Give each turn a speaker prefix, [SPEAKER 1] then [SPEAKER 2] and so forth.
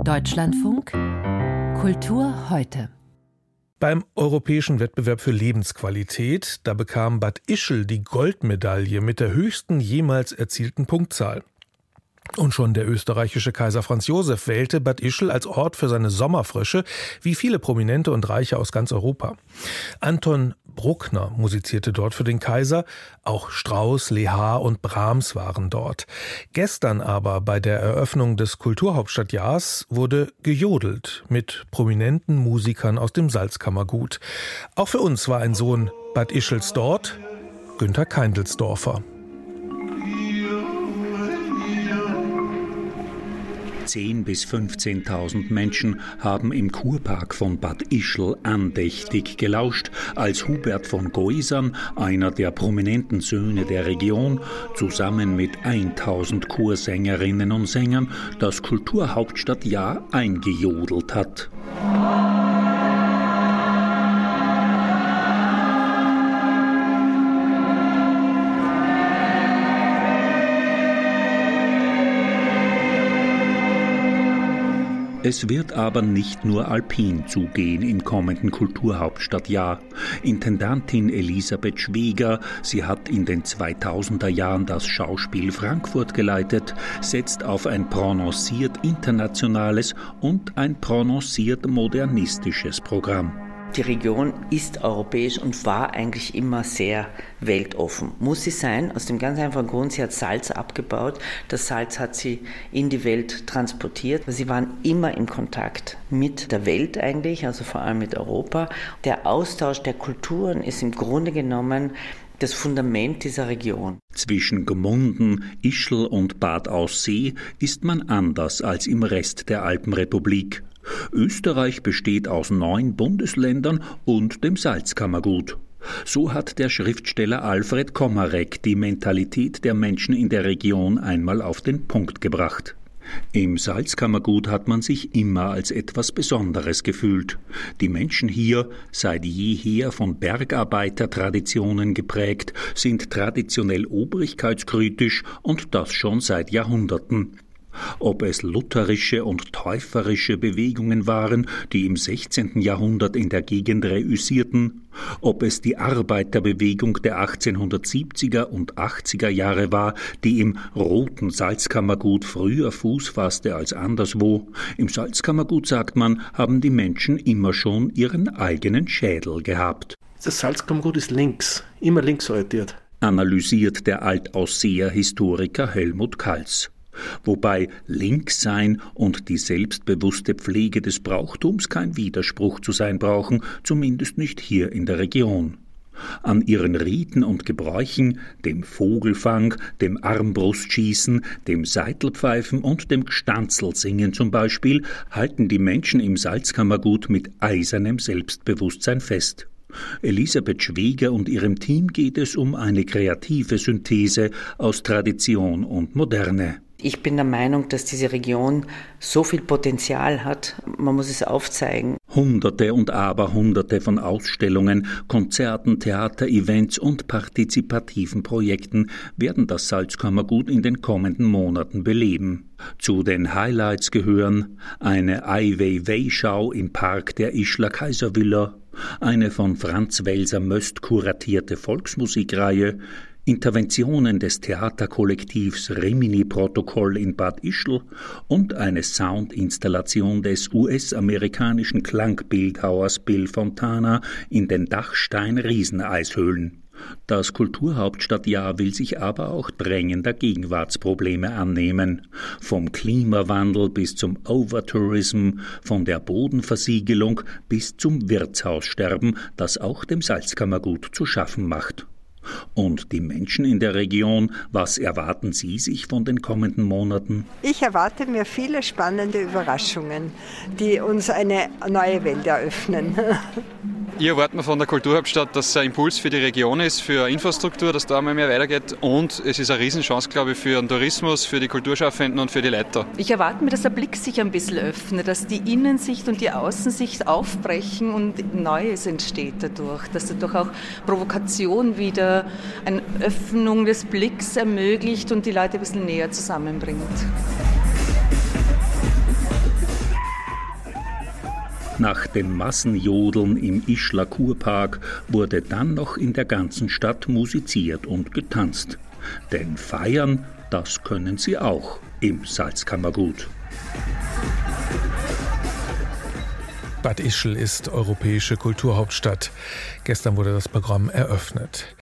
[SPEAKER 1] Deutschlandfunk Kultur heute.
[SPEAKER 2] Beim europäischen Wettbewerb für Lebensqualität, da bekam Bad Ischl die Goldmedaille mit der höchsten jemals erzielten Punktzahl. Und schon der österreichische Kaiser Franz Josef wählte Bad Ischl als Ort für seine Sommerfrische, wie viele Prominente und Reiche aus ganz Europa. Anton Bruckner musizierte dort für den Kaiser, auch Strauss, Lehar und Brahms waren dort. Gestern aber bei der Eröffnung des Kulturhauptstadtjahrs wurde gejodelt mit prominenten Musikern aus dem Salzkammergut. Auch für uns war ein Sohn Bad Ischls dort, Günter Keindelsdorfer.
[SPEAKER 3] 10.000 bis 15.000 Menschen haben im Kurpark von Bad Ischl andächtig gelauscht, als Hubert von Geusern, einer der prominenten Söhne der Region, zusammen mit 1.000 Chorsängerinnen und Sängern das Kulturhauptstadtjahr eingejodelt hat. Es wird aber nicht nur alpin zugehen im kommenden Kulturhauptstadtjahr. Intendantin Elisabeth Schweger, sie hat in den 2000er Jahren das Schauspiel Frankfurt geleitet, setzt auf ein prononciert internationales und ein prononciert modernistisches Programm.
[SPEAKER 4] Die Region ist europäisch und war eigentlich immer sehr weltoffen. Muss sie sein, aus dem ganz einfachen Grund, sie hat Salz abgebaut. Das Salz hat sie in die Welt transportiert. Sie waren immer im Kontakt mit der Welt eigentlich, also vor allem mit Europa. Der Austausch der Kulturen ist im Grunde genommen das Fundament dieser Region.
[SPEAKER 3] Zwischen Gmunden, Ischl und Bad Aussee ist man anders als im Rest der Alpenrepublik. Österreich besteht aus 9 Bundesländern und dem Salzkammergut. So hat der Schriftsteller Alfred Komarek die Mentalität der Menschen in der Region einmal auf den Punkt gebracht. Im Salzkammergut hat man sich immer als etwas Besonderes gefühlt. Die Menschen hier, seit jeher von Bergarbeitertraditionen geprägt, sind traditionell obrigkeitskritisch und das schon seit Jahrhunderten. Ob es lutherische und täuferische Bewegungen waren, die im 16. Jahrhundert in der Gegend reüssierten, ob es die Arbeiterbewegung der 1870er und 80er Jahre war, die im roten Salzkammergut früher Fuß fasste als anderswo. Im Salzkammergut, sagt man, haben die Menschen immer schon ihren eigenen Schädel gehabt.
[SPEAKER 5] Das Salzkammergut ist links, immer linksorientiert,
[SPEAKER 3] analysiert der Altausseer Historiker Helmut Kals. Wobei Linkssein und die selbstbewusste Pflege des Brauchtums kein Widerspruch zu sein brauchen, zumindest nicht hier in der Region. An ihren Riten und Gebräuchen, dem Vogelfang, dem Armbrustschießen, dem Saitelpfeifen und dem Gstanzelsingen zum Beispiel, halten die Menschen im Salzkammergut mit eisernem Selbstbewusstsein fest. Elisabeth Schweger und ihrem Team geht es um eine kreative Synthese aus Tradition und Moderne.
[SPEAKER 4] Ich bin der Meinung, dass diese Region so viel Potenzial hat, man muss es aufzeigen.
[SPEAKER 3] Hunderte und Aberhunderte von Ausstellungen, Konzerten, Theaterevents und partizipativen Projekten werden das Salzkammergut in den kommenden Monaten beleben. Zu den Highlights gehören eine Ai Weiwei-Schau im Park der Ischler Kaiservilla, eine von Franz Welser Möst kuratierte Volksmusikreihe, Interventionen des Theaterkollektivs Rimini-Protokoll in Bad Ischl und eine Soundinstallation des US-amerikanischen Klangbildhauers Bill Fontana in den Dachstein-Rieseneishöhlen. Das Kulturhauptstadtjahr will sich aber auch drängender Gegenwartsprobleme annehmen. Vom Klimawandel bis zum Overtourism, von der Bodenversiegelung bis zum Wirtshaussterben, das auch dem Salzkammergut zu schaffen macht. Und die Menschen in der Region, was erwarten Sie sich von den kommenden Monaten?
[SPEAKER 6] Ich erwarte mir viele spannende Überraschungen, die uns eine neue Welt eröffnen.
[SPEAKER 7] Ich erwarte mir von der Kulturhauptstadt, dass es ein Impuls für die Region ist, für Infrastruktur, dass da einmal mehr weitergeht. Und es ist eine Riesenchance, glaube ich, für den Tourismus, für die Kulturschaffenden und für die Leute.
[SPEAKER 8] Ich erwarte mir, dass der Blick sich ein bisschen öffnet, dass die Innensicht und die Außensicht aufbrechen und Neues entsteht dadurch. Dass dadurch auch Provokation wieder eine Öffnung des Blicks ermöglicht und die Leute ein bisschen näher zusammenbringt.
[SPEAKER 3] Nach dem Massenjodeln im Ischler Kurpark wurde dann noch in der ganzen Stadt musiziert und getanzt. Denn feiern, das können sie auch im Salzkammergut.
[SPEAKER 2] Bad Ischl ist europäische Kulturhauptstadt. Gestern wurde das Programm eröffnet.